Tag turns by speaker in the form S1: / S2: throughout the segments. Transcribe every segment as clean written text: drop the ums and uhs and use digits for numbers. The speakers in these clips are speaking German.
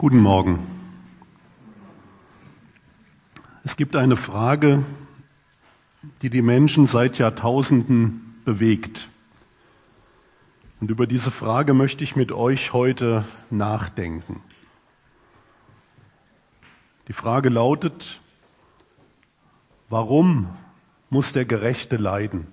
S1: Guten Morgen. Es gibt eine Frage, die die Menschen seit Jahrtausenden bewegt. Und über diese Frage möchte ich mit euch heute nachdenken. Die Frage lautet: Warum muss der Gerechte leiden?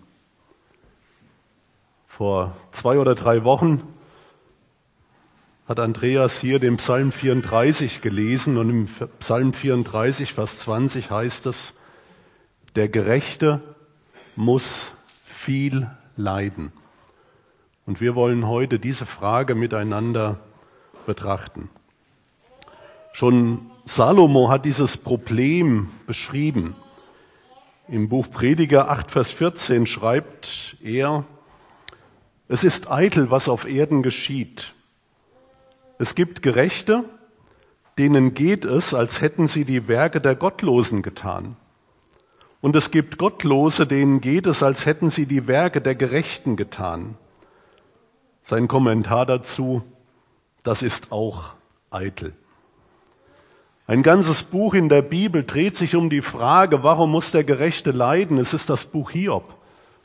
S1: Vor 2 oder 3 Wochen hat Andreas hier den Psalm 34 gelesen und im Psalm 34, Vers 20 heißt es: Der Gerechte muss viel leiden. Und wir wollen heute diese Frage miteinander betrachten. Schon Salomo hat dieses Problem beschrieben. Im Buch Prediger 8, Vers 14 schreibt er: Es ist eitel, was auf Erden geschieht. Es gibt Gerechte, denen geht es, als hätten sie die Werke der Gottlosen getan. Und es gibt Gottlose, denen geht es, als hätten sie die Werke der Gerechten getan. Sein Kommentar dazu: Das ist auch eitel. Ein ganzes Buch in der Bibel dreht sich um die Frage, warum muss der Gerechte leiden? Es ist das Buch Hiob.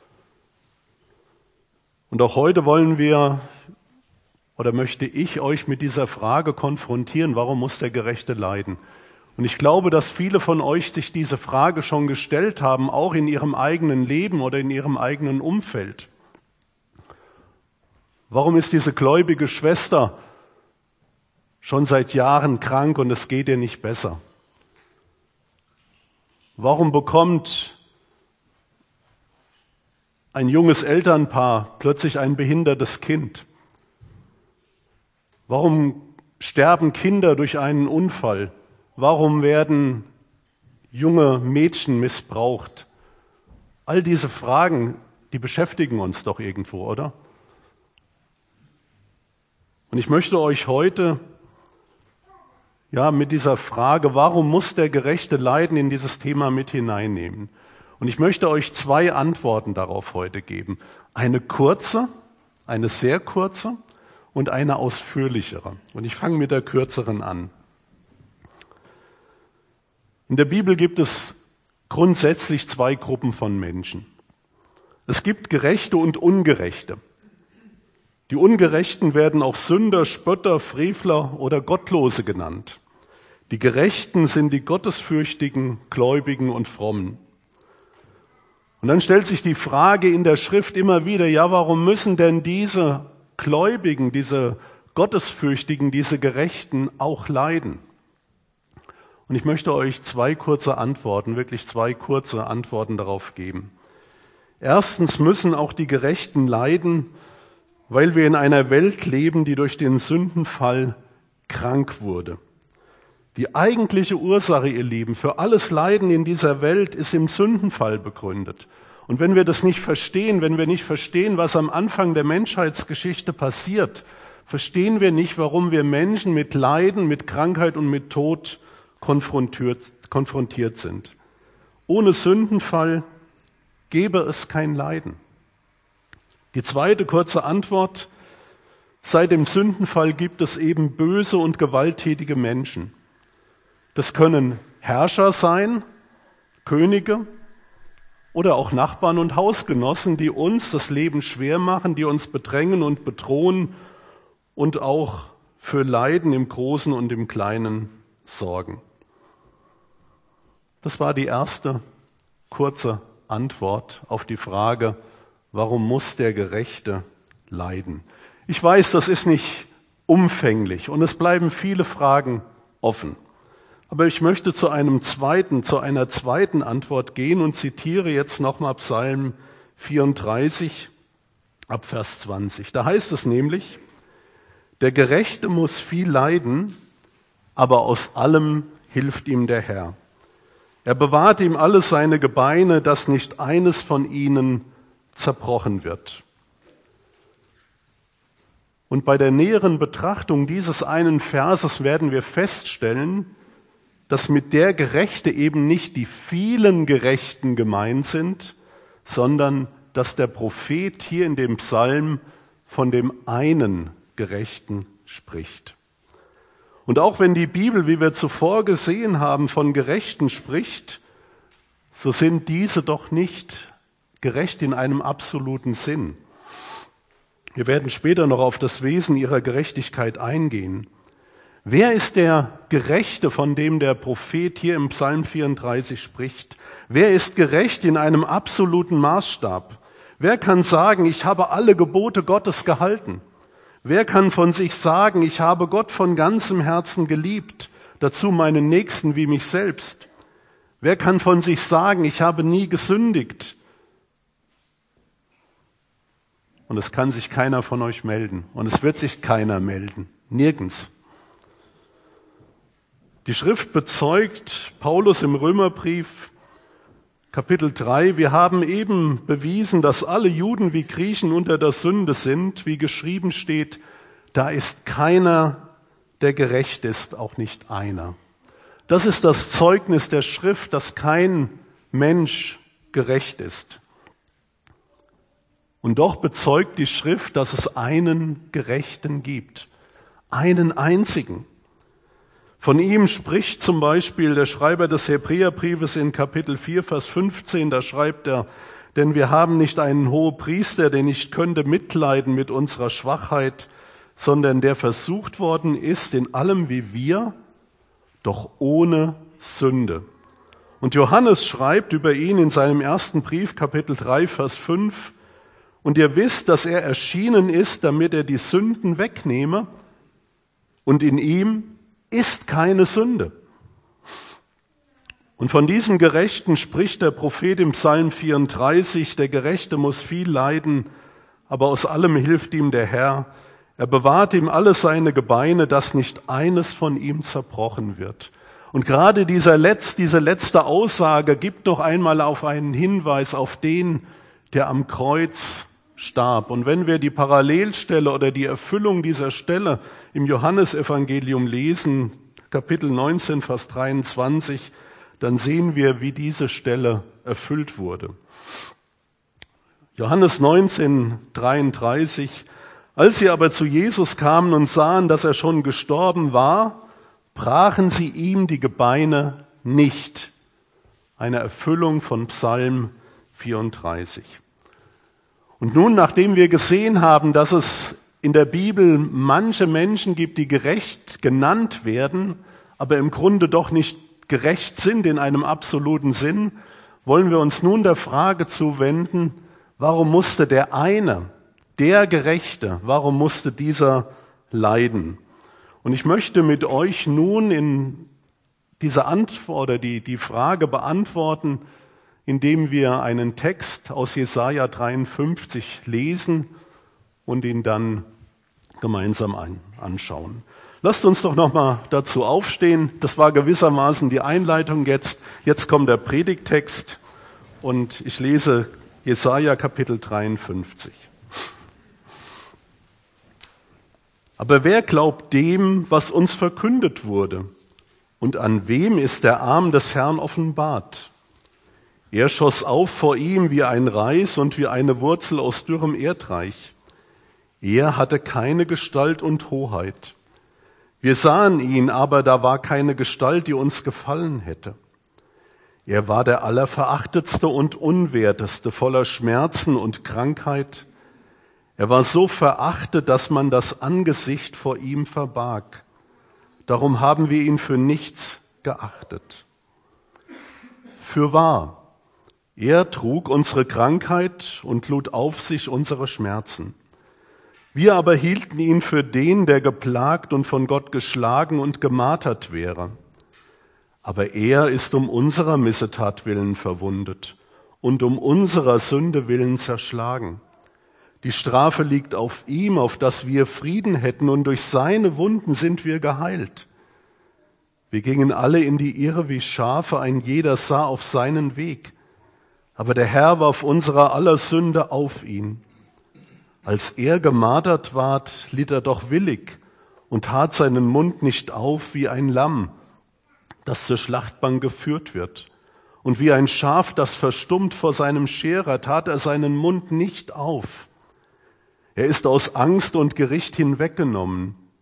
S1: Und auch heute möchte ich euch mit dieser Frage konfrontieren: Warum muss der Gerechte leiden? Und ich glaube, dass viele von euch sich diese Frage schon gestellt haben, auch in ihrem eigenen Leben oder in ihrem eigenen Umfeld. Warum ist diese gläubige Schwester schon seit Jahren krank und es geht ihr nicht besser? Warum bekommt ein junges Elternpaar plötzlich ein behindertes Kind? Warum sterben Kinder durch einen Unfall? Warum werden junge Mädchen missbraucht? All diese Fragen, die beschäftigen uns doch irgendwo, oder? Und ich möchte euch heute mit dieser Frage, warum muss der Gerechte leiden, in dieses Thema mit hineinnehmen. Und ich möchte euch 2 Antworten darauf heute geben. Eine kurze, eine sehr kurze und eine ausführlichere. Und ich fange mit der kürzeren an. In der Bibel gibt es grundsätzlich 2 Gruppen von Menschen. Es gibt Gerechte und Ungerechte. Die Ungerechten werden auch Sünder, Spötter, Frevler oder Gottlose genannt. Die Gerechten sind die Gottesfürchtigen, Gläubigen und Frommen. Und dann stellt sich die Frage in der Schrift immer wieder: Warum müssen denn diese Gläubigen, diese Gottesfürchtigen, diese Gerechten auch leiden? Und ich möchte euch 2 kurze Antworten, wirklich 2 kurze Antworten darauf geben. Erstens müssen auch die Gerechten leiden, weil wir in einer Welt leben, die durch den Sündenfall krank wurde. Die eigentliche Ursache, ihr Lieben, für alles Leiden in dieser Welt ist im Sündenfall begründet. Und wenn wir das nicht verstehen, wenn wir nicht verstehen, was am Anfang der Menschheitsgeschichte passiert, verstehen wir nicht, warum wir Menschen mit Leiden, mit Krankheit und mit Tod konfrontiert sind. Ohne Sündenfall gäbe es kein Leiden. Die zweite kurze Antwort: Seit dem Sündenfall gibt es eben böse und gewalttätige Menschen. Das können Herrscher sein, Könige oder auch Nachbarn und Hausgenossen, die uns das Leben schwer machen, die uns bedrängen und bedrohen und auch für Leiden im Großen und im Kleinen sorgen. Das war die erste kurze Antwort auf die Frage: Warum muss der Gerechte leiden? Ich weiß, das ist nicht umfänglich und es bleiben viele Fragen offen. Aber ich möchte zu einer zweiten Antwort gehen und zitiere jetzt nochmal Psalm 34 ab Vers 20. Da heißt es nämlich: Der Gerechte muss viel leiden, aber aus allem hilft ihm der Herr. Er bewahrt ihm alle seine Gebeine, dass nicht eines von ihnen zerbrochen wird. Und bei der näheren Betrachtung dieses einen Verses werden wir feststellen, dass mit der Gerechte eben nicht die vielen Gerechten gemeint sind, sondern dass der Prophet hier in dem Psalm von dem einen Gerechten spricht. Und auch wenn die Bibel, wie wir zuvor gesehen haben, von Gerechten spricht, so sind diese doch nicht gerecht in einem absoluten Sinn. Wir werden später noch auf das Wesen ihrer Gerechtigkeit eingehen. Wer ist der Gerechte, von dem der Prophet hier im Psalm 34 spricht? Wer ist gerecht in einem absoluten Maßstab? Wer kann sagen, ich habe alle Gebote Gottes gehalten? Wer kann von sich sagen, ich habe Gott von ganzem Herzen geliebt, dazu meinen Nächsten wie mich selbst? Wer kann von sich sagen, ich habe nie gesündigt? Und es kann sich keiner von euch melden. Und es wird sich keiner melden. Nirgends. Die Schrift bezeugt, Paulus im Römerbrief, Kapitel 3, wir haben eben bewiesen, dass alle Juden wie Griechen unter der Sünde sind, wie geschrieben steht, da ist keiner, der gerecht ist, auch nicht einer. Das ist das Zeugnis der Schrift, dass kein Mensch gerecht ist. Und doch bezeugt die Schrift, dass es einen Gerechten gibt, einen einzigen. Von ihm spricht zum Beispiel der Schreiber des Hebräerbriefes in Kapitel 4, Vers 15, da schreibt er, denn wir haben nicht einen Hohepriester, der nicht könnte mitleiden mit unserer Schwachheit, sondern der versucht worden ist in allem wie wir, doch ohne Sünde. Und Johannes schreibt über ihn in seinem ersten Brief, Kapitel 3, Vers 5, und ihr wisst, dass er erschienen ist, damit er die Sünden wegnehme, und in ihm ist keine Sünde. Und von diesem Gerechten spricht der Prophet im Psalm 34, der Gerechte muss viel leiden, aber aus allem hilft ihm der Herr. Er bewahrt ihm alle seine Gebeine, dass nicht eines von ihm zerbrochen wird. Und gerade diese letzte Aussage gibt noch einmal auf einen Hinweis auf den, der am Kreuz starb. Und wenn wir die Parallelstelle oder die Erfüllung dieser Stelle im Johannesevangelium lesen, Kapitel 19, Vers 23, dann sehen wir, wie diese Stelle erfüllt wurde. Johannes 19, 33, als sie aber zu Jesus kamen und sahen, dass er schon gestorben war, brachen sie ihm die Gebeine nicht. Eine Erfüllung von Psalm 34. Und nun, nachdem wir gesehen haben, dass es in der Bibel manche Menschen gibt, die gerecht genannt werden, aber im Grunde doch nicht gerecht sind in einem absoluten Sinn, wollen wir uns nun der Frage zuwenden, warum musste der eine, der Gerechte, warum musste dieser leiden? Und ich möchte mit euch nun in diese Antwort oder die Frage beantworten, indem wir einen Text aus Jesaja 53 lesen und ihn dann gemeinsam anschauen. Lasst uns doch nochmal dazu aufstehen. Das war gewissermaßen die Einleitung jetzt. Jetzt kommt der Predigttext und ich lese Jesaja Kapitel 53. Aber wer glaubt dem, was uns verkündet wurde? Und an wem ist der Arm des Herrn offenbart? Er schoss auf vor ihm wie ein Reis und wie eine Wurzel aus dürrem Erdreich. Er hatte keine Gestalt und Hoheit. Wir sahen ihn, aber da war keine Gestalt, die uns gefallen hätte. Er war der Allerverachtetste und Unwerteste, voller Schmerzen und Krankheit. Er war so verachtet, dass man das Angesicht vor ihm verbarg. Darum haben wir ihn für nichts geachtet. Fürwahr, er trug unsere Krankheit und lud auf sich unsere Schmerzen. Wir aber hielten ihn für den, der geplagt und von Gott geschlagen und gemartert wäre. Aber er ist um unserer Missetat willen verwundet und um unserer Sünde willen zerschlagen. Die Strafe liegt auf ihm, auf dass wir Frieden hätten, und durch seine Wunden sind wir geheilt. Wir gingen alle in die Irre wie Schafe, ein jeder sah auf seinen Weg. Aber der Herr warf unserer aller Sünde auf ihn. Als er gemartert ward, litt er doch willig und tat seinen Mund nicht auf wie ein Lamm, das zur Schlachtbank geführt wird. Und wie ein Schaf, das verstummt vor seinem Scherer, tat er seinen Mund nicht auf. Er ist aus Angst und Gericht hinweggenommen.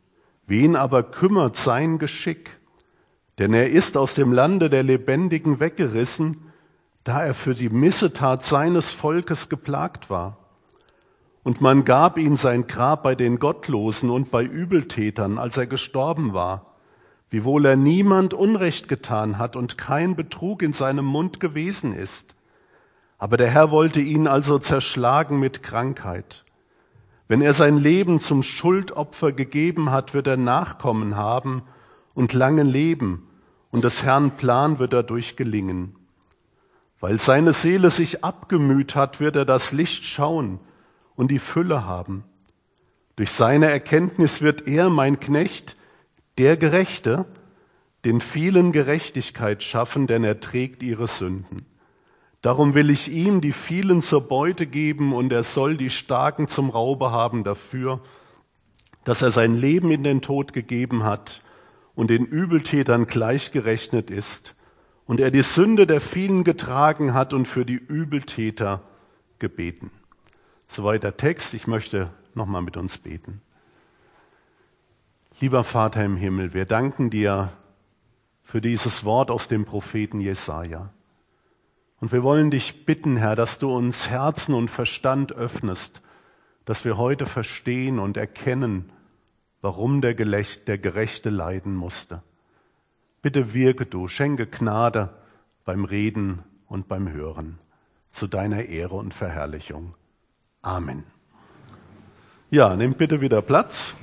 S1: Wen aber kümmert sein Geschick? Denn er ist aus dem Lande der Lebendigen weggerissen, da er für die Missetat seines Volkes geplagt war. Und man gab ihm sein Grab bei den Gottlosen und bei Übeltätern, als er gestorben war, wiewohl er niemand Unrecht getan hat und kein Betrug in seinem Mund gewesen ist. Aber der Herr wollte ihn also zerschlagen mit Krankheit. Wenn er sein Leben zum Schuldopfer gegeben hat, wird er Nachkommen haben und lange leben, und des Herrn Plan wird dadurch gelingen. Weil seine Seele sich abgemüht hat, wird er das Licht schauen und die Fülle haben. Durch seine Erkenntnis wird er, mein Knecht, der Gerechte, den vielen Gerechtigkeit schaffen, denn er trägt ihre Sünden. Darum will ich ihm die vielen zur Beute geben, und er soll die Starken zum Raube haben dafür, dass er sein Leben in den Tod gegeben hat und den Übeltätern gleichgerechnet ist, und er die Sünde der vielen getragen hat und für die Übeltäter gebeten. Soweit der Text. Ich möchte nochmal mit uns beten. Lieber Vater im Himmel, wir danken dir für dieses Wort aus dem Propheten Jesaja. Und wir wollen dich bitten, Herr, dass du uns Herzen und Verstand öffnest, dass wir heute verstehen und erkennen, warum der Gerechte leiden musste. Bitte wirke du, schenke Gnade beim Reden und beim Hören, zu deiner Ehre und Verherrlichung. Amen. Ja, nehmt bitte wieder Platz.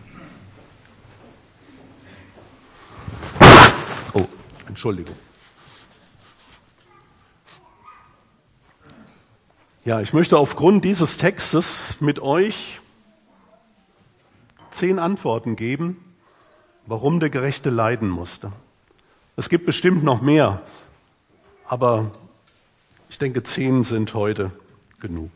S1: Oh, Entschuldigung. Ja, ich möchte aufgrund dieses Textes mit euch 10 Antworten geben, warum der Gerechte leiden musste. Es gibt bestimmt noch mehr, aber ich denke 10 sind heute genug.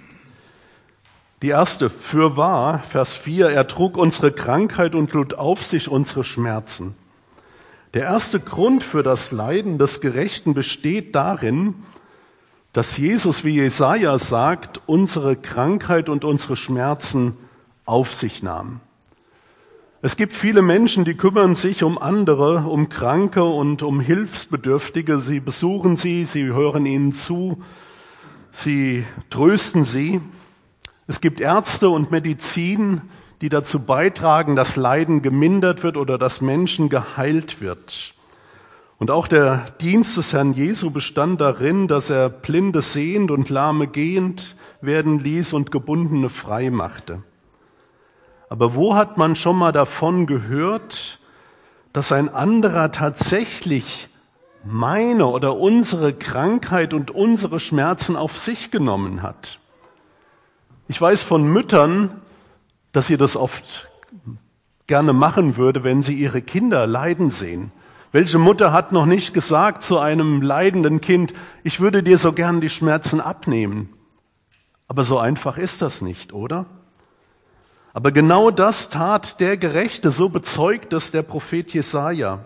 S1: Die erste, fürwahr, Vers 4, er trug unsere Krankheit und lud auf sich unsere Schmerzen. Der erste Grund für das Leiden des Gerechten besteht darin, dass Jesus, wie Jesaja sagt, unsere Krankheit und unsere Schmerzen auf sich nahm. Es gibt viele Menschen, die kümmern sich um andere, um Kranke und um Hilfsbedürftige. Sie besuchen sie, sie hören ihnen zu, sie trösten sie. Es gibt Ärzte und Medizin, die dazu beitragen, dass Leiden gemindert wird oder dass Menschen geheilt wird. Und auch der Dienst des Herrn Jesu bestand darin, dass er Blinde sehend und Lahme gehend werden ließ und Gebundene frei machte. Aber wo hat man schon mal davon gehört, dass ein anderer tatsächlich meine oder unsere Krankheit und unsere Schmerzen auf sich genommen hat? Ich weiß von Müttern, dass sie das oft gerne machen würde, wenn sie ihre Kinder leiden sehen. Welche Mutter hat noch nicht gesagt zu einem leidenden Kind, ich würde dir so gern die Schmerzen abnehmen? Aber so einfach ist das nicht, oder? Aber genau das tat der Gerechte, so bezeugt es der Prophet Jesaja.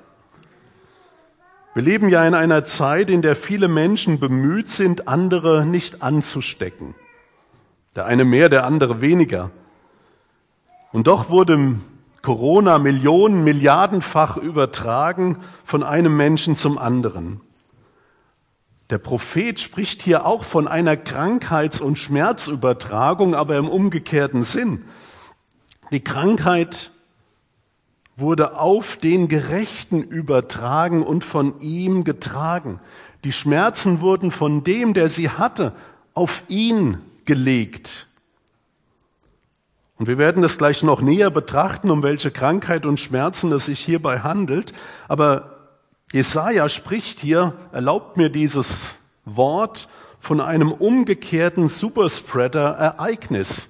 S1: Wir leben ja in einer Zeit, in der viele Menschen bemüht sind, andere nicht anzustecken. Der eine mehr, der andere weniger. Und doch wurde Corona milliardenfach übertragen von einem Menschen zum anderen. Der Prophet spricht hier auch von einer Krankheits- und Schmerzübertragung, aber im umgekehrten Sinn. Die Krankheit wurde auf den Gerechten übertragen und von ihm getragen. Die Schmerzen wurden von dem, der sie hatte, auf ihn gelegt. Und wir werden das gleich noch näher betrachten, um welche Krankheit und Schmerzen es sich hierbei handelt. Aber Jesaja spricht hier, erlaubt mir dieses Wort, von einem umgekehrten Superspreader-Ereignis.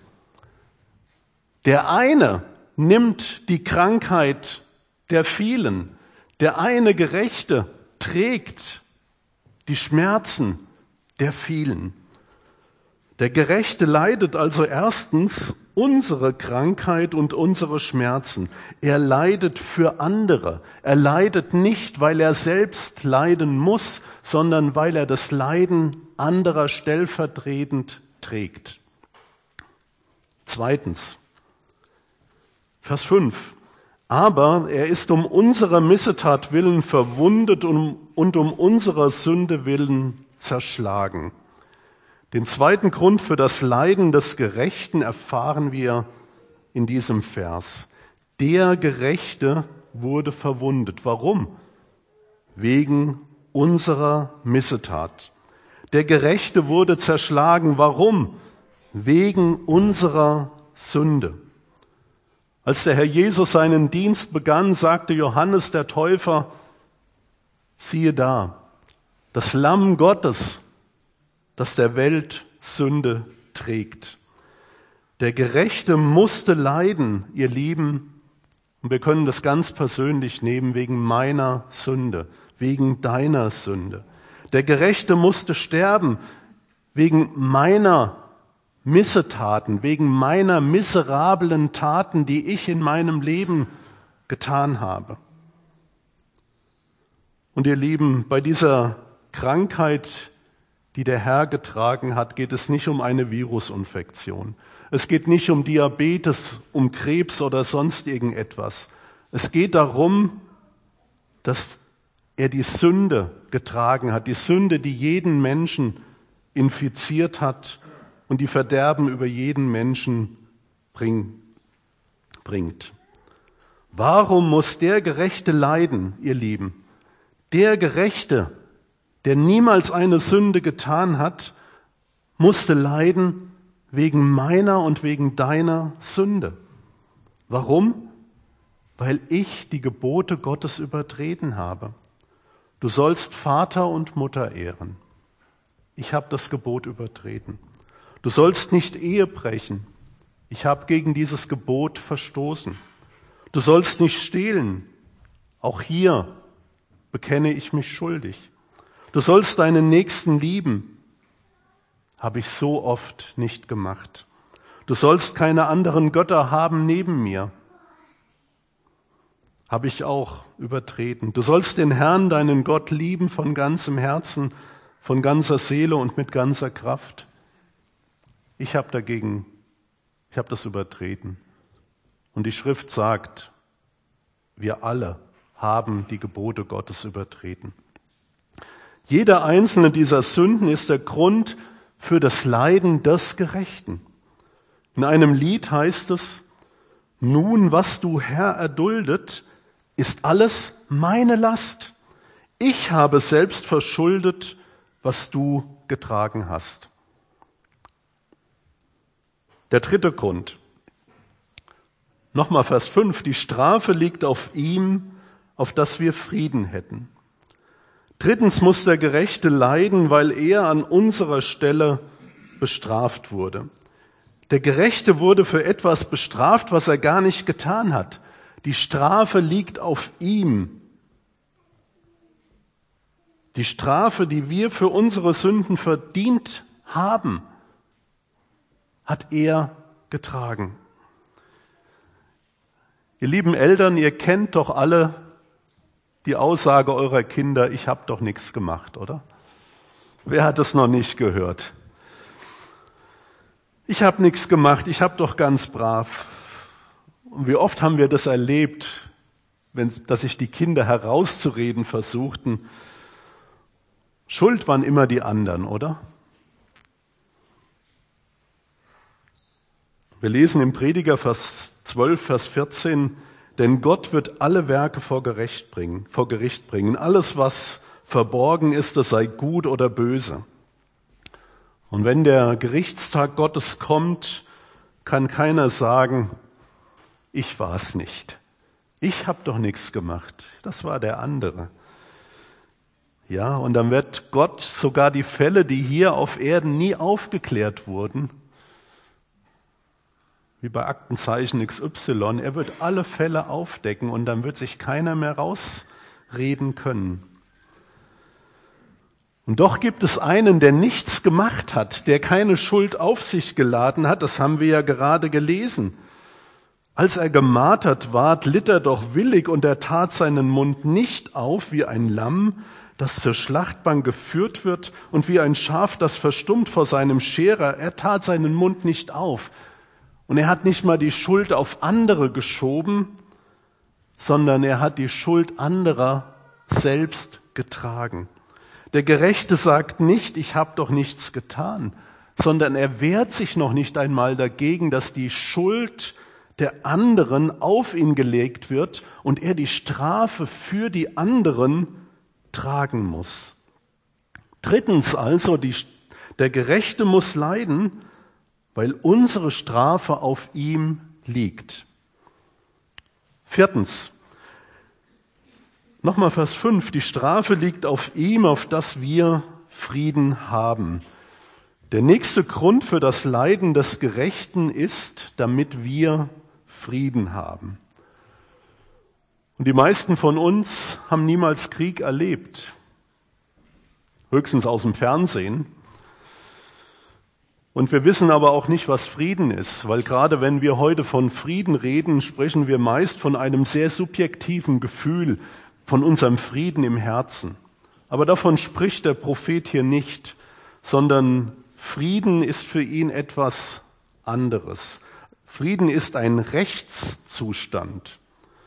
S1: Der eine nimmt die Krankheit der vielen. Der eine Gerechte trägt die Schmerzen der vielen. Der Gerechte leidet also erstens unsere Krankheit und unsere Schmerzen. Er leidet für andere. Er leidet nicht, weil er selbst leiden muss, sondern weil er das Leiden anderer stellvertretend trägt. Zweitens, Vers 5. Aber er ist um unserer Missetat willen verwundet und um unserer Sünde willen zerschlagen. Den zweiten Grund für das Leiden des Gerechten erfahren wir in diesem Vers. Der Gerechte wurde verwundet. Warum? Wegen unserer Missetat. Der Gerechte wurde zerschlagen. Warum? Wegen unserer Sünde. Als der Herr Jesus seinen Dienst begann, sagte Johannes der Täufer, siehe da, das Lamm Gottes, das der Welt Sünde trägt. Der Gerechte musste leiden, ihr Lieben, und wir können das ganz persönlich nehmen, wegen meiner Sünde, wegen deiner Sünde. Der Gerechte musste sterben, wegen meiner Missetaten, wegen meiner miserablen Taten, die ich in meinem Leben getan habe. Und ihr Lieben, bei dieser Krankheit, die der Herr getragen hat, geht es nicht um eine Virusinfektion. Es geht nicht um Diabetes, um Krebs oder sonst irgendetwas. Es geht darum, dass er die Sünde getragen hat, die Sünde, die jeden Menschen infiziert hat und die Verderben über jeden Menschen bringt. Warum muss der Gerechte leiden, ihr Lieben? Der Gerechte, der niemals eine Sünde getan hat, musste leiden wegen meiner und wegen deiner Sünde. Warum? Weil ich die Gebote Gottes übertreten habe. Du sollst Vater und Mutter ehren. Ich habe das Gebot übertreten. Du sollst nicht Ehe brechen. Ich habe gegen dieses Gebot verstoßen. Du sollst nicht stehlen. Auch hier bekenne ich mich schuldig. Du sollst deinen Nächsten lieben. Habe ich so oft nicht gemacht. Du sollst keine anderen Götter haben neben mir. Habe ich auch übertreten. Du sollst den Herrn, deinen Gott, lieben von ganzem Herzen, von ganzer Seele und mit ganzer Kraft. Ich habe das übertreten. Und die Schrift sagt, wir alle haben die Gebote Gottes übertreten. Jeder einzelne dieser Sünden ist der Grund für das Leiden des Gerechten. In einem Lied heißt es, nun, was du, Herr, erduldet, ist alles meine Last. Ich habe selbst verschuldet, was du getragen hast. Der dritte Grund. Nochmal Vers 5. Die Strafe liegt auf ihm, auf dass wir Frieden hätten. Drittens muss der Gerechte leiden, weil er an unserer Stelle bestraft wurde. Der Gerechte wurde für etwas bestraft, was er gar nicht getan hat. Die Strafe liegt auf ihm. Die Strafe, die wir für unsere Sünden verdient haben, hat er getragen. Ihr lieben Eltern, ihr kennt doch alle die Aussage eurer Kinder, ich habe doch nichts gemacht, oder? Wer hat es noch nicht gehört? Ich habe nichts gemacht, ich habe doch ganz brav. Und wie oft haben wir das erlebt, dass sich die Kinder herauszureden versuchten. Schuld waren immer die anderen, oder? Wir lesen im Prediger Vers 12, Vers 14, denn Gott wird alle Werke vor Gericht bringen. Alles, was verborgen ist, das sei gut oder böse. Und wenn der Gerichtstag Gottes kommt, kann keiner sagen, ich war es nicht. Ich habe doch nichts gemacht. Das war der andere. Ja, und dann wird Gott sogar die Fälle, die hier auf Erden nie aufgeklärt wurden, wie bei Aktenzeichen XY, er wird alle Fälle aufdecken und dann wird sich keiner mehr rausreden können. Und doch gibt es einen, der nichts gemacht hat, der keine Schuld auf sich geladen hat, das haben wir ja gerade gelesen. Als er gemartert ward, litt er doch willig und er tat seinen Mund nicht auf wie ein Lamm, das zur Schlachtbank geführt wird und wie ein Schaf, das verstummt vor seinem Scherer. Er tat seinen Mund nicht auf. Und er hat nicht mal die Schuld auf andere geschoben, sondern er hat die Schuld anderer selbst getragen. Der Gerechte sagt nicht, ich habe doch nichts getan, sondern er wehrt sich noch nicht einmal dagegen, dass die Schuld der anderen auf ihn gelegt wird und er die Strafe für die anderen tragen muss. Drittens also, der Gerechte muss leiden, weil unsere Strafe auf ihm liegt. Viertens, nochmal Vers 5, die Strafe liegt auf ihm, auf dass wir Frieden haben. Der nächste Grund für das Leiden des Gerechten ist, damit wir Frieden haben. Und die meisten von uns haben niemals Krieg erlebt, höchstens aus dem Fernsehen. Und wir wissen aber auch nicht, was Frieden ist, weil gerade wenn wir heute von Frieden reden, sprechen wir meist von einem sehr subjektiven Gefühl, von unserem Frieden im Herzen. Aber davon spricht der Prophet hier nicht, sondern Frieden ist für ihn etwas anderes. Frieden ist ein Rechtszustand.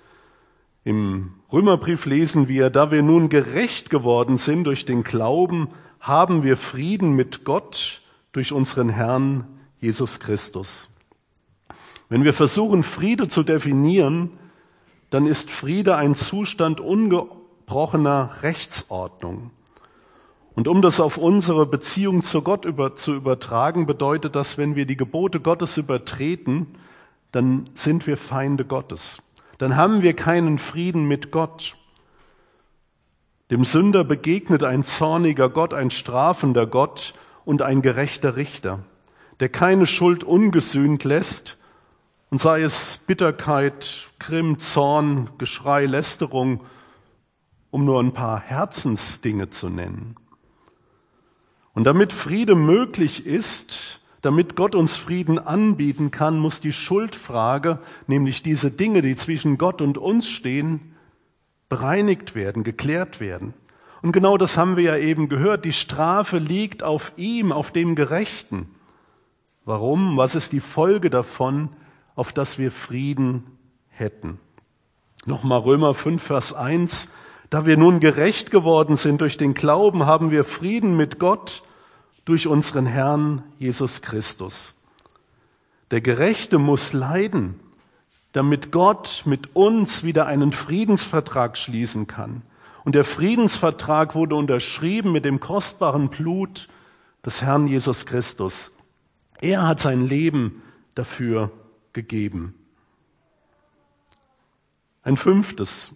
S1: Im Römerbrief lesen wir, da wir nun gerecht geworden sind durch den Glauben, haben wir Frieden mit Gott durch unseren Herrn Jesus Christus. Wenn wir versuchen, Friede zu definieren, dann ist Friede ein Zustand ungebrochener Rechtsordnung. Und um das auf unsere Beziehung zu Gott zu übertragen, bedeutet das, wenn wir die Gebote Gottes übertreten, dann sind wir Feinde Gottes. Dann haben wir keinen Frieden mit Gott. Dem Sünder begegnet ein zorniger Gott, ein strafender Gott und ein gerechter Richter, der keine Schuld ungesühnt lässt, und sei es Bitterkeit, Grimm, Zorn, Geschrei, Lästerung, um nur ein paar Herzensdinge zu nennen. Und damit Friede möglich ist, damit Gott uns Frieden anbieten kann, muss die Schuldfrage, nämlich diese Dinge, die zwischen Gott und uns stehen, bereinigt werden, geklärt werden. Und genau das haben wir ja eben gehört. Die Strafe liegt auf ihm, auf dem Gerechten. Warum? Was ist die Folge davon, auf dass wir Frieden hätten? Nochmal Römer 5, Vers 1. Da wir nun gerecht geworden sind durch den Glauben, haben wir Frieden mit Gott durch unseren Herrn Jesus Christus. Der Gerechte muss leiden, damit Gott mit uns wieder einen Friedensvertrag schließen kann. Und der Friedensvertrag wurde unterschrieben mit dem kostbaren Blut des Herrn Jesus Christus. Er hat sein Leben dafür gegeben. Ein fünftes,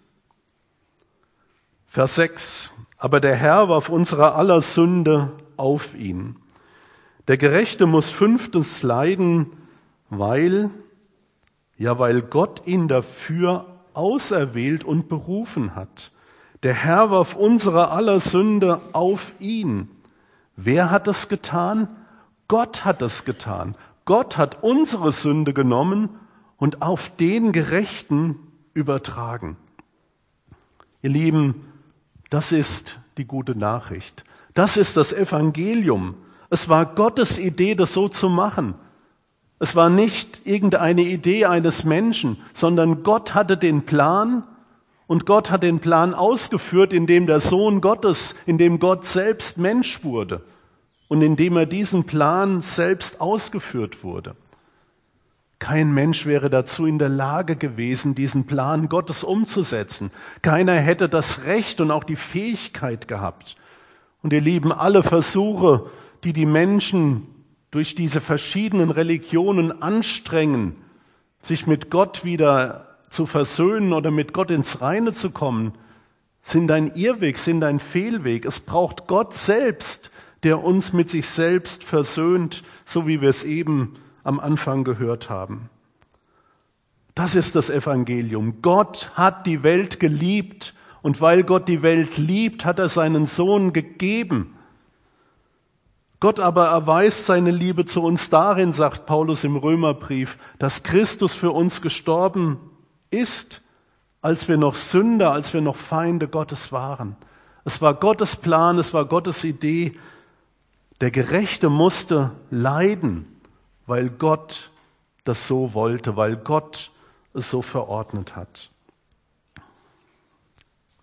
S1: Vers 6. Aber der Herr warf unsere aller Sünde auf ihn. Der Gerechte muss fünftens leiden, weil Gott ihn dafür auserwählt und berufen hat. Der Herr warf unsere aller Sünde auf ihn. Wer hat das getan? Gott hat das getan. Gott hat unsere Sünde genommen und auf den Gerechten übertragen. Ihr Lieben, das ist die gute Nachricht. Das ist das Evangelium. Es war Gottes Idee, das so zu machen. Es war nicht irgendeine Idee eines Menschen, sondern Gott hatte den Plan und Gott hat den Plan ausgeführt, indem der Sohn Gottes, indem Gott selbst Mensch wurde und indem er diesen Plan selbst ausgeführt wurde. Kein Mensch wäre dazu in der Lage gewesen, diesen Plan Gottes umzusetzen. Keiner hätte das Recht und auch die Fähigkeit gehabt. Und ihr Lieben, alle Versuche, die die Menschen durch diese verschiedenen Religionen anstrengen, sich mit Gott wieder zu versöhnen oder mit Gott ins Reine zu kommen, sind ein Irrweg, sind ein Fehlweg. Es braucht Gott selbst, der uns mit sich selbst versöhnt, so wie wir es eben am Anfang gehört haben. Das ist das Evangelium. Gott hat die Welt geliebt und weil Gott die Welt liebt, hat er seinen Sohn gegeben. Gott aber erweist seine Liebe zu uns darin, sagt Paulus im Römerbrief, dass Christus für uns gestorben ist, als wir noch Sünder, als wir noch Feinde Gottes waren. Es war Gottes Plan, es war Gottes Idee. Der Gerechte musste leiden, weil Gott das so wollte, weil Gott es so verordnet hat.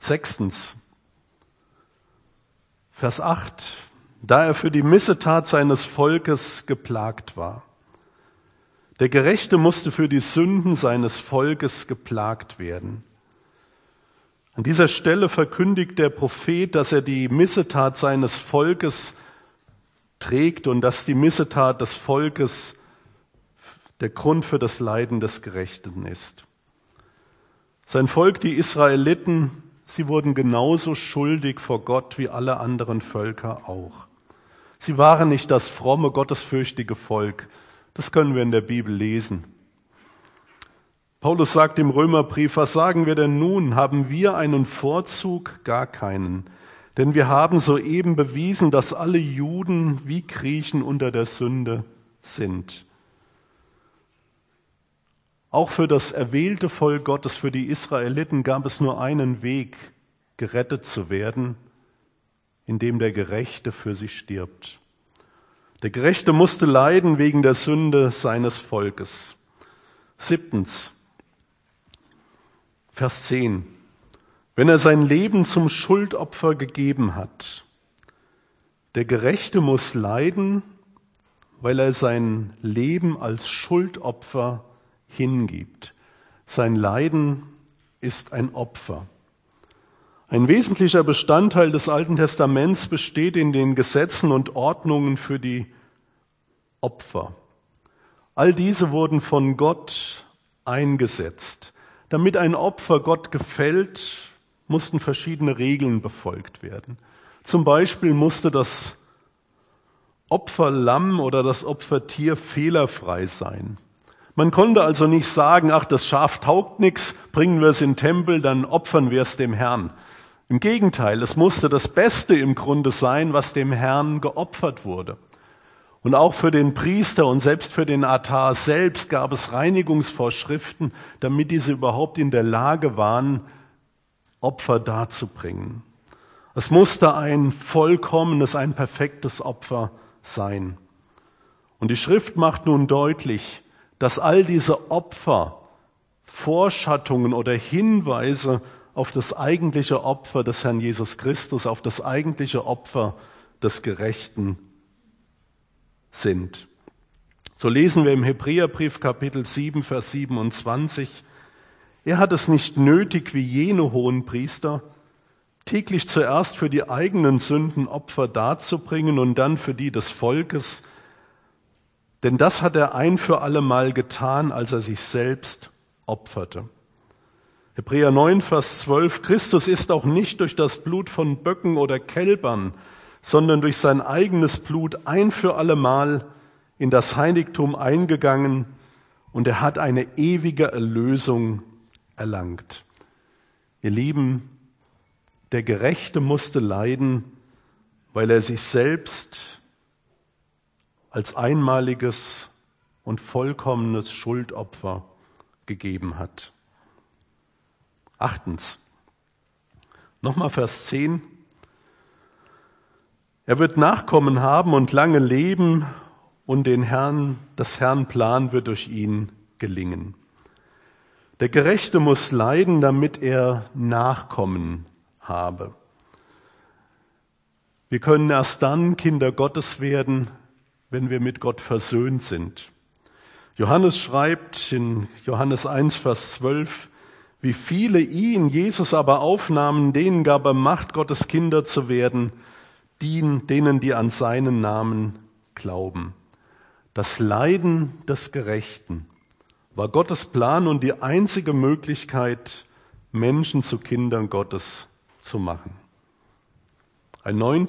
S1: 6. Vers 8. Da er für die Missetat seines Volkes geplagt war. Der Gerechte musste für die Sünden seines Volkes geplagt werden. An dieser Stelle verkündigt der Prophet, dass er die Missetat seines Volkes trägt und dass die Missetat des Volkes der Grund für das Leiden des Gerechten ist. Sein Volk, die Israeliten, sie wurden genauso schuldig vor Gott wie alle anderen Völker auch. Sie waren nicht das fromme, gottesfürchtige Volk. Das können wir in der Bibel lesen. Paulus sagt im Römerbrief, was sagen wir denn nun? Haben wir einen Vorzug? Gar keinen. Denn wir haben soeben bewiesen, dass alle Juden wie Griechen unter der Sünde sind. Auch für das erwählte Volk Gottes, für die Israeliten, gab es nur einen Weg, gerettet zu werden, indem der Gerechte für sie stirbt. Der Gerechte musste leiden wegen der Sünde seines Volkes. 7. Vers 10. Wenn er sein Leben zum Schuldopfer gegeben hat, der Gerechte muss leiden, weil er sein Leben als Schuldopfer hingibt. Sein Leiden ist ein Opfer. Ein wesentlicher Bestandteil des Alten Testaments besteht in den Gesetzen und Ordnungen für die Opfer. All diese wurden von Gott eingesetzt. Damit ein Opfer Gott gefällt, mussten verschiedene Regeln befolgt werden. Zum Beispiel musste das Opferlamm oder das Opfertier fehlerfrei sein. Man konnte also nicht sagen, ach, das Schaf taugt nichts, bringen wir es in den Tempel, dann opfern wir es dem Herrn. Im Gegenteil, es musste das Beste im Grunde sein, was dem Herrn geopfert wurde. Und auch für den Priester und selbst für den Altar selbst gab es Reinigungsvorschriften, damit diese überhaupt in der Lage waren, Opfer darzubringen. Es musste ein vollkommenes, ein perfektes Opfer sein. Und die Schrift macht nun deutlich, dass all diese Opfer Vorschattungen oder Hinweise auf das eigentliche Opfer des Herrn Jesus Christus, auf das eigentliche Opfer des Gerechten sind. So lesen wir im Hebräerbrief Kapitel 7, Vers 27, er hat es nicht nötig wie jene Hohenpriester, täglich zuerst für die eigenen Sünden Opfer darzubringen und dann für die des Volkes, denn das hat er ein für allemal getan, als er sich selbst opferte. Hebräer 9, Vers 12, Christus ist auch nicht durch das Blut von Böcken oder Kälbern, sondern durch sein eigenes Blut ein für allemal in das Heiligtum eingegangen und er hat eine ewige Erlösung erlangt. Ihr Lieben, der Gerechte musste leiden, weil er sich selbst als einmaliges und vollkommenes Schuldopfer gegeben hat. 8. Nochmal Vers 10. Er wird Nachkommen haben und lange leben und des Herrn Plan wird durch ihn gelingen. Der Gerechte muss leiden, damit er Nachkommen habe. Wir können erst dann Kinder Gottes werden, wenn wir mit Gott versöhnt sind. Johannes schreibt in Johannes 1, Vers 12, wie viele ihn, Jesus aber aufnahmen, denen gab er Macht, Gottes Kinder zu werden, denen, die an seinen Namen glauben. Das Leiden des Gerechten war Gottes Plan und die einzige Möglichkeit, Menschen zu Kindern Gottes zu machen. Ein 9.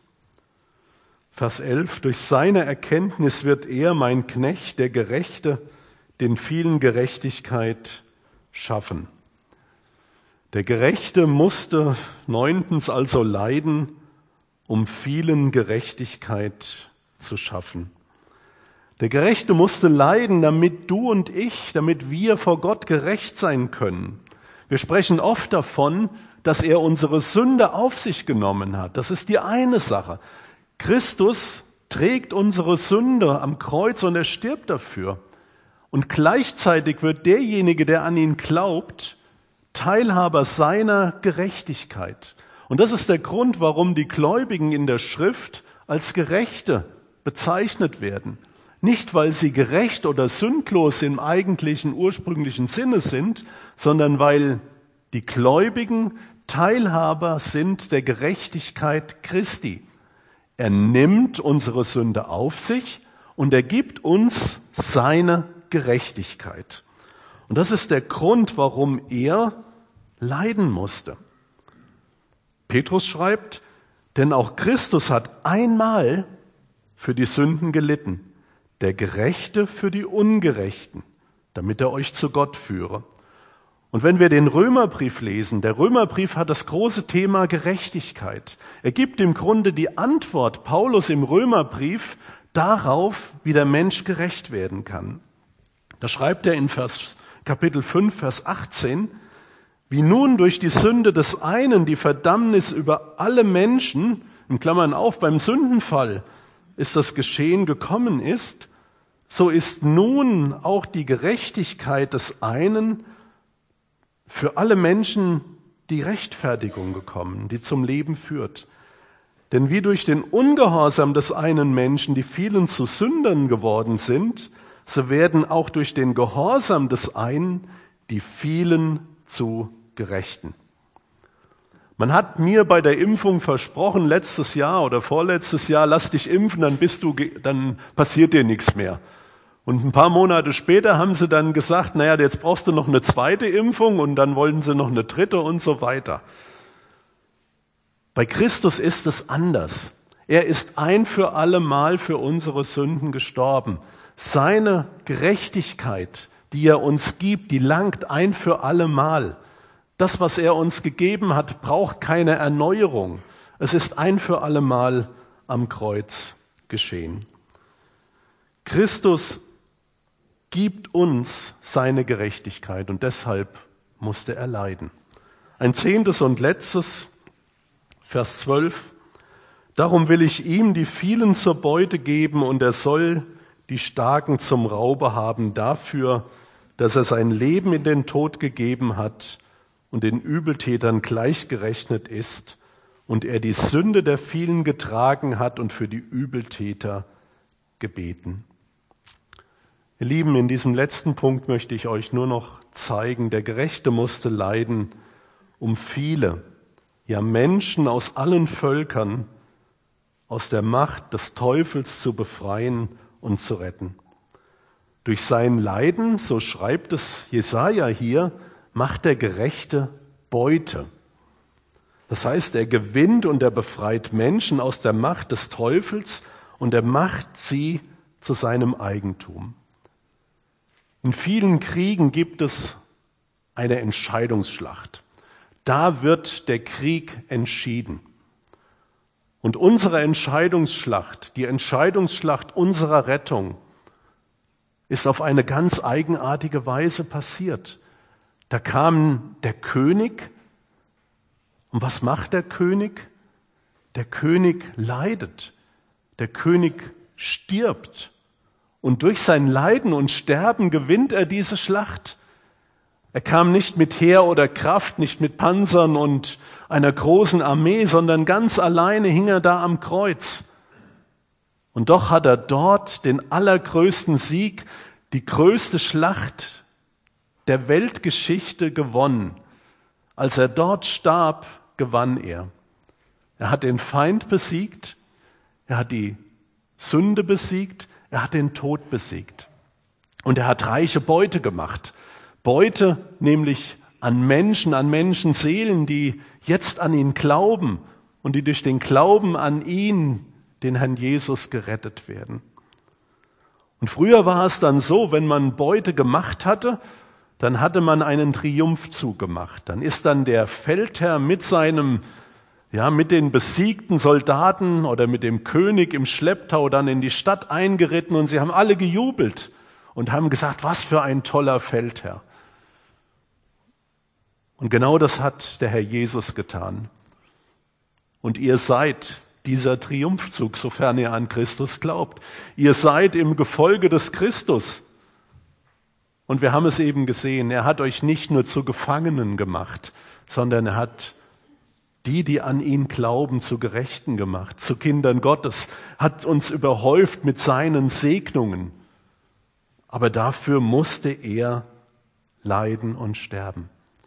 S1: Vers 11. Durch seine Erkenntnis wird er, mein Knecht, der Gerechte, den vielen Gerechtigkeit schaffen. Der Gerechte musste 9. also leiden, um vielen Gerechtigkeit zu schaffen. Der Gerechte musste leiden, damit du und ich, damit wir vor Gott gerecht sein können. Wir sprechen oft davon, dass er unsere Sünde auf sich genommen hat. Das ist die eine Sache. Christus trägt unsere Sünde am Kreuz und er stirbt dafür. Und gleichzeitig wird derjenige, der an ihn glaubt, Teilhaber seiner Gerechtigkeit. Und das ist der Grund, warum die Gläubigen in der Schrift als Gerechte bezeichnet werden. Nicht, weil sie gerecht oder sündlos im eigentlichen, ursprünglichen Sinne sind, sondern weil die Gläubigen Teilhaber sind der Gerechtigkeit Christi. Er nimmt unsere Sünde auf sich und er gibt uns seine Gerechtigkeit. Und das ist der Grund, warum er leiden musste. Petrus schreibt, denn auch Christus hat einmal für die Sünden gelitten, der Gerechte für die Ungerechten, damit er euch zu Gott führe. Und wenn wir den Römerbrief lesen, der Römerbrief hat das große Thema Gerechtigkeit. Er gibt im Grunde die Antwort Paulus im Römerbrief darauf, wie der Mensch gerecht werden kann. Da schreibt er in Kapitel 5, Vers 18, wie nun durch die Sünde des einen die Verdammnis über alle Menschen, in Klammern auf, beim Sündenfall ist das Geschehen gekommen ist, so ist nun auch die Gerechtigkeit des einen für alle Menschen die Rechtfertigung gekommen, die zum Leben führt. Denn wie durch den Ungehorsam des einen Menschen die vielen zu Sündern geworden sind, so werden auch durch den Gehorsam des einen die vielen zu Gerechten. Man hat mir bei der Impfung versprochen, letztes Jahr oder vorletztes Jahr, lass dich impfen, dann passiert dir nichts mehr. Und ein paar Monate später haben sie dann gesagt, naja, jetzt brauchst du noch eine zweite Impfung und dann wollten sie noch eine dritte und so weiter. Bei Christus ist es anders. Er ist ein für alle Mal für unsere Sünden gestorben. Seine Gerechtigkeit, die er uns gibt, die langt ein für alle Mal. Das, was er uns gegeben hat, braucht keine Erneuerung. Es ist ein für alle Mal am Kreuz geschehen. Christus gibt uns seine Gerechtigkeit und deshalb musste er leiden. Ein 10. und letztes, Vers 12. Darum will ich ihm die vielen zur Beute geben und er soll die Starken zum Raube haben dafür, dass er sein Leben in den Tod gegeben hat und den Übeltätern gleichgerechnet ist und er die Sünde der vielen getragen hat und für die Übeltäter gebeten. Ihr Lieben, in diesem letzten Punkt möchte ich euch nur noch zeigen, der Gerechte musste leiden, um viele, ja Menschen aus allen Völkern aus der Macht des Teufels zu befreien und zu retten. Durch sein Leiden, so schreibt es Jesaja hier, macht der Gerechte Beute. Das heißt, er gewinnt und er befreit Menschen aus der Macht des Teufels und er macht sie zu seinem Eigentum. In vielen Kriegen gibt es eine Entscheidungsschlacht. Da wird der Krieg entschieden. Und unsere Entscheidungsschlacht, die Entscheidungsschlacht unserer Rettung, ist auf eine ganz eigenartige Weise passiert. Da kam der König. Und was macht der König? Der König leidet. Der König stirbt. Und durch sein Leiden und Sterben gewinnt er diese Schlacht. Er kam nicht mit Heer oder Kraft, nicht mit Panzern und einer großen Armee, sondern ganz alleine hing er da am Kreuz. Und doch hat er dort den allergrößten Sieg, die größte Schlacht der Weltgeschichte gewonnen. Als er dort starb, gewann er. Er hat den Feind besiegt, er hat die Sünde besiegt, er hat den Tod besiegt. Und er hat reiche Beute gemacht. Beute nämlich an Menschenseelen, die jetzt an ihn glauben und die durch den Glauben an ihn, den Herrn Jesus, gerettet werden. Und früher war es dann so, wenn man Beute gemacht hatte, dann hatte man einen Triumphzug gemacht. Dann ist dann der Feldherr mit mit den besiegten Soldaten oder mit dem König im Schlepptau dann in die Stadt eingeritten und sie haben alle gejubelt und haben gesagt, was für ein toller Feldherr. Und genau das hat der Herr Jesus getan. Und ihr seid dieser Triumphzug, sofern ihr an Christus glaubt. Ihr seid im Gefolge des Christus. Und wir haben es eben gesehen, er hat euch nicht nur zu Gefangenen gemacht, sondern er hat die an ihn glauben, zu Gerechten gemacht, zu Kindern Gottes, hat uns überhäuft mit seinen Segnungen. Aber dafür musste er leiden und sterben.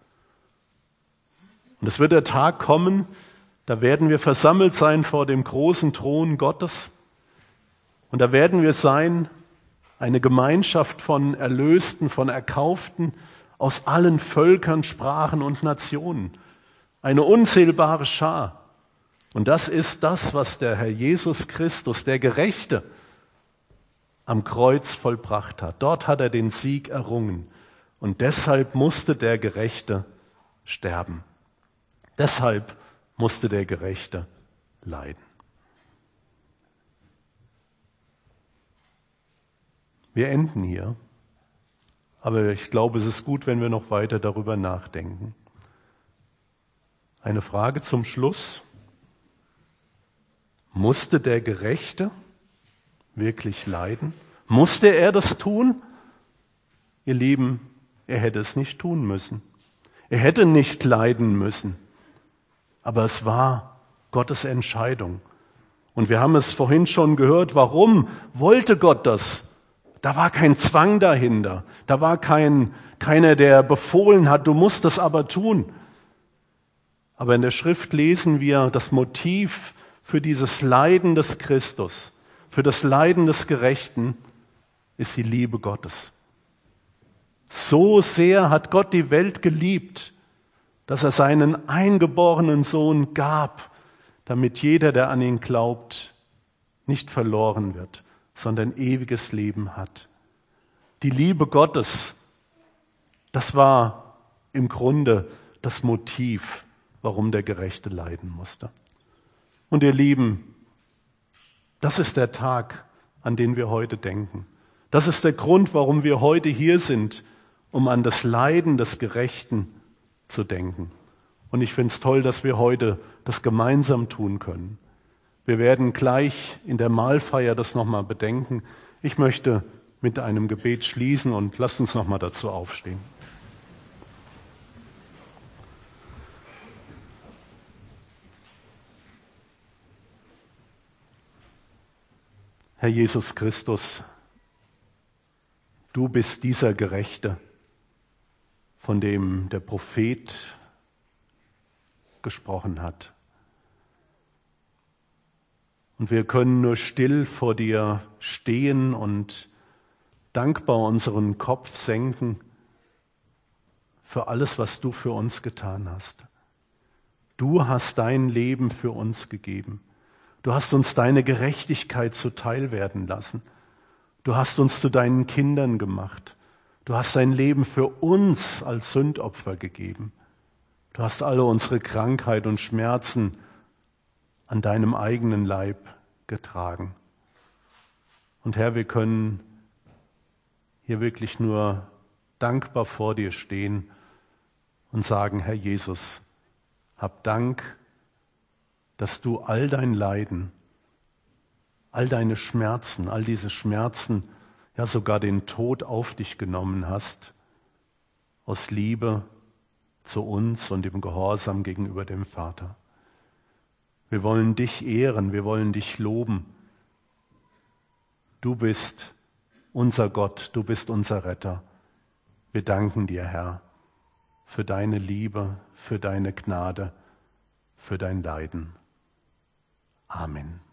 S1: Und es wird der Tag kommen, da werden wir versammelt sein vor dem großen Thron Gottes. Und da werden wir sein, eine Gemeinschaft von Erlösten, von Erkauften aus allen Völkern, Sprachen und Nationen. Eine unzählbare Schar. Und das ist das, was der Herr Jesus Christus, der Gerechte, am Kreuz vollbracht hat. Dort hat er den Sieg errungen. Und deshalb musste der Gerechte sterben. Deshalb musste der Gerechte leiden. Wir enden hier, aber ich glaube, es ist gut, wenn wir noch weiter darüber nachdenken. Eine Frage zum Schluss. Musste der Gerechte wirklich leiden? Musste er das tun? Ihr Lieben, er hätte es nicht tun müssen. Er hätte nicht leiden müssen. Aber es war Gottes Entscheidung. Und wir haben es vorhin schon gehört, warum wollte Gott das? Da war kein Zwang dahinter. Da war keiner, der befohlen hat, du musst das aber tun. Aber in der Schrift lesen wir, das Motiv für dieses Leiden des Christus, für das Leiden des Gerechten, ist die Liebe Gottes. So sehr hat Gott die Welt geliebt, dass er seinen eingeborenen Sohn gab, damit jeder, der an ihn glaubt, nicht verloren wird, sondern ewiges Leben hat. Die Liebe Gottes, das war im Grunde das Motiv, warum der Gerechte leiden musste. Und ihr Lieben, das ist der Tag, an den wir heute denken. Das ist der Grund, warum wir heute hier sind, um an das Leiden des Gerechten zu denken. Und ich finde es toll, dass wir heute das gemeinsam tun können. Wir werden gleich in der Mahlfeier das nochmal bedenken. Ich möchte mit einem Gebet schließen und lasst uns nochmal dazu aufstehen. Herr Jesus Christus, du bist dieser Gerechte, von dem der Prophet gesprochen hat. Und wir können nur still vor dir stehen und dankbar unseren Kopf senken für alles, was du für uns getan hast. Du hast dein Leben für uns gegeben. Du hast uns deine Gerechtigkeit zuteil werden lassen. Du hast uns zu deinen Kindern gemacht. Du hast dein Leben für uns als Sündopfer gegeben. Du hast alle unsere Krankheit und Schmerzen an deinem eigenen Leib getragen. Und Herr, wir können hier wirklich nur dankbar vor dir stehen und sagen, Herr Jesus, hab Dank, dass du all dein Leiden, all deine Schmerzen, all diese Schmerzen, ja sogar den Tod auf dich genommen hast, aus Liebe zu uns und im Gehorsam gegenüber dem Vater. Wir wollen dich ehren, wir wollen dich loben. Du bist unser Gott, du bist unser Retter. Wir danken dir, Herr, für deine Liebe, für deine Gnade, für dein Leiden. Amen.